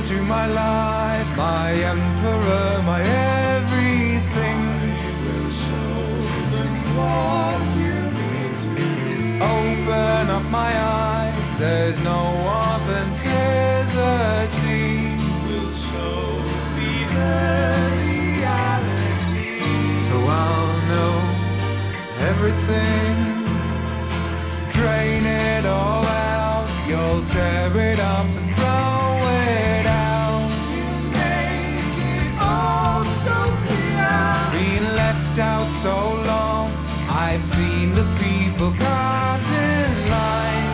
into my life, my emperor, my everything. I will show them what you mean to me. Open up my eyes, there's no authenticity. Will show me the reality. So I'll know everything. Drain it all out, you'll tear it up and throw it out. You make it all so clear. Been left out so long, I've seen the people caught in line.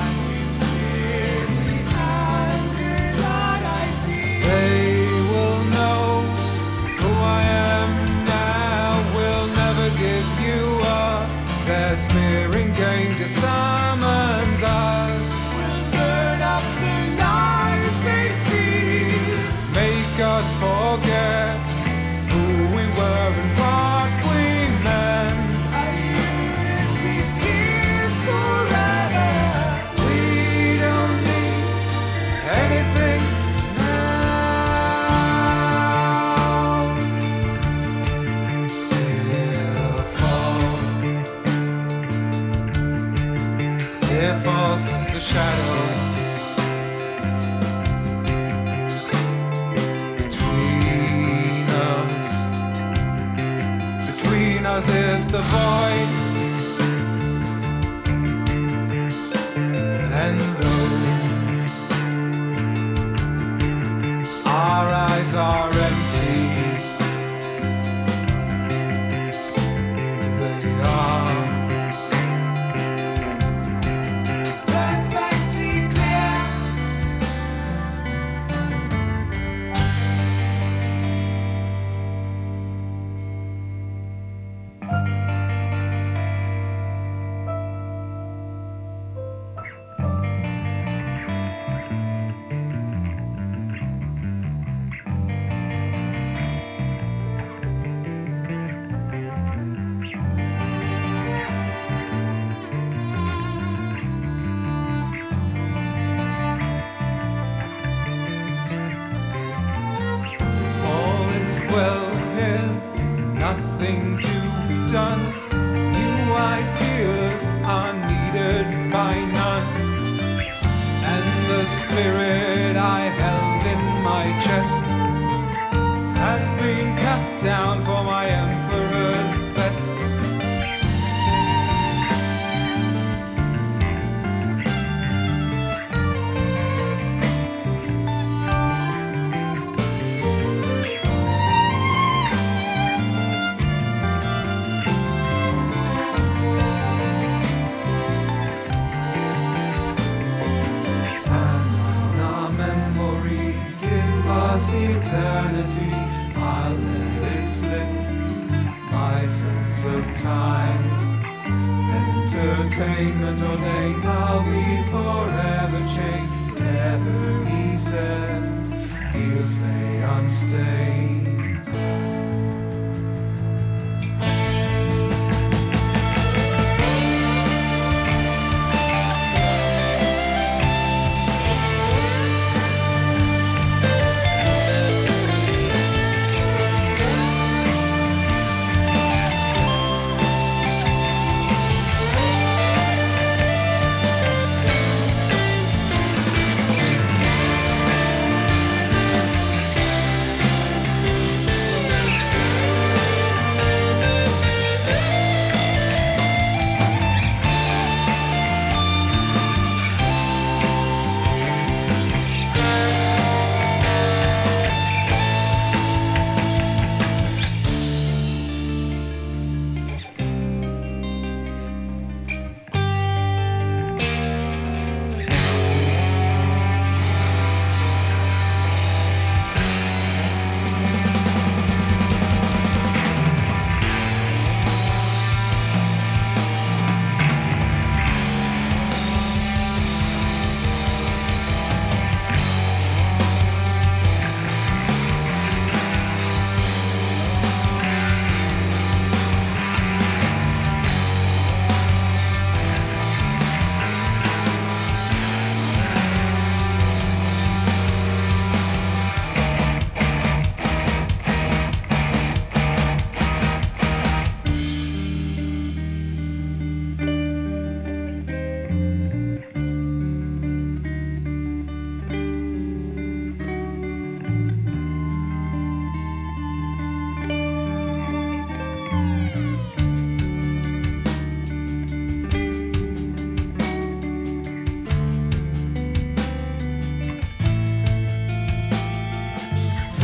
They will know who I am now, will never give you up. Their smearing game just summons us. We'll burn up the lies they feed. Make us forget who we were and what we meant. A unity here forever. We don't need anything now. Here falls the shadow between us. Between us is the void, and though our eyes are empty, they are perfectly clear. All is well here, nothing to be done. New ideas are needed by none. And the spirit I held in my chest has been cut down for my emperor's best. Eternity, I'll let it slip. My sense of time, entertainment ordained, I'll be forever changed. Never, he says, he'll stay unstained.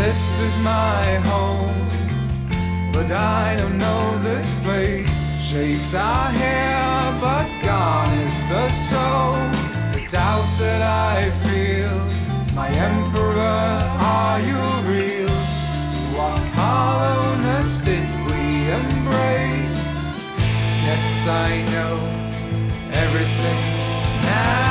This is my home, but I don't know this place. Shapes are here, but gone is the soul. The doubt that I feel, my emperor, are you real? What hollowness did we embrace? Yes, I know everything now.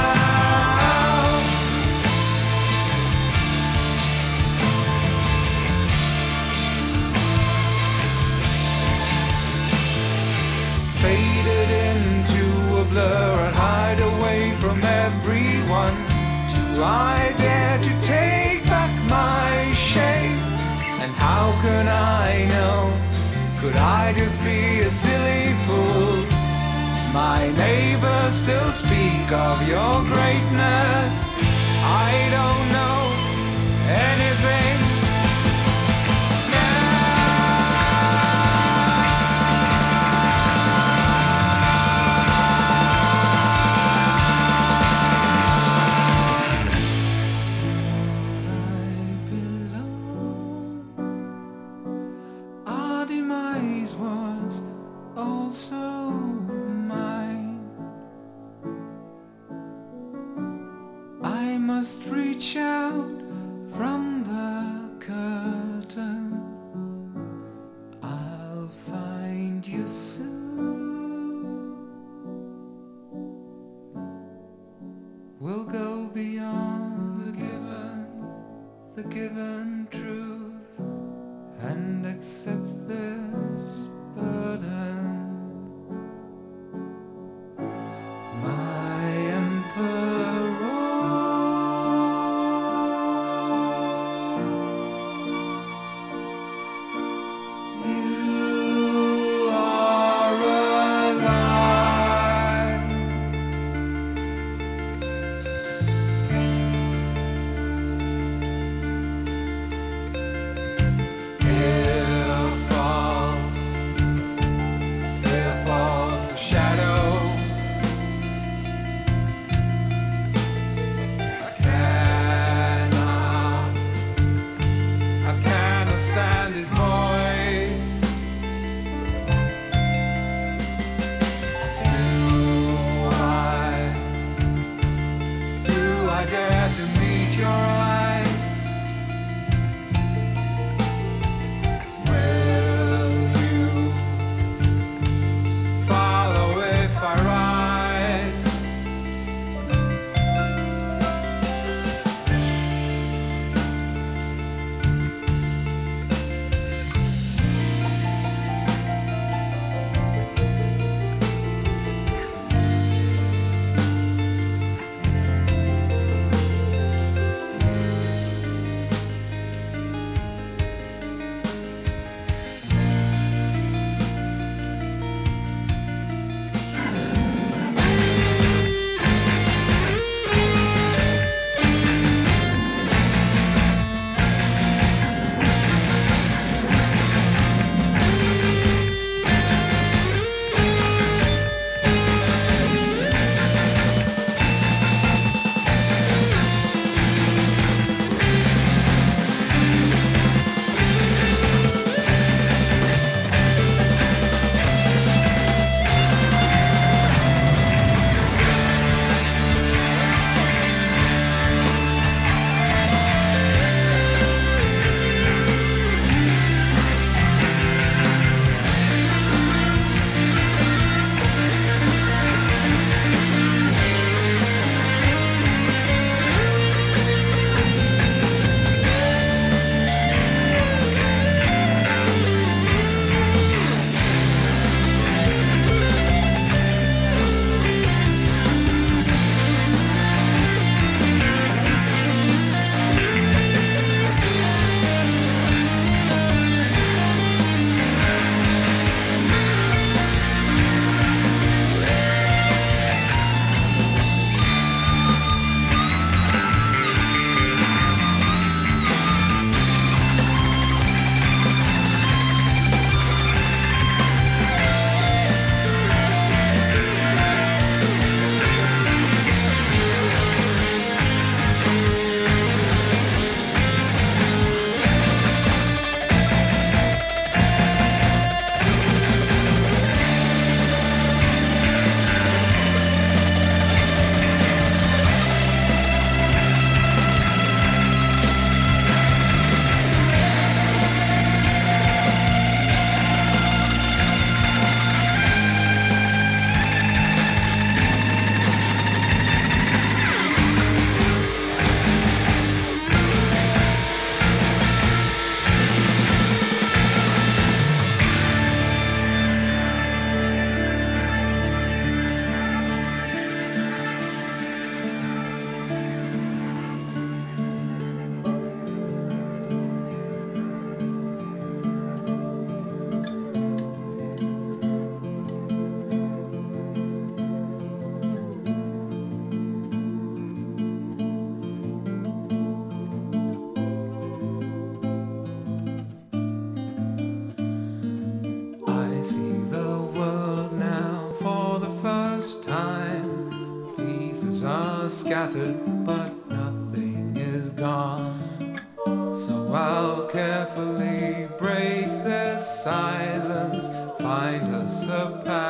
Faded into a blur and hide away from everyone. Do I dare to take back my shape? And how can I know? Could I just be a silly fool? My neighbors still speak of your greatness. I don't know anything. Also mine. I must reach out from the curtain. I'll find you soon. We'll go beyond the given truth, and accept this burden. My emperor, you are alive. If scattered, but nothing is gone. So I'll carefully break their silence, find us a path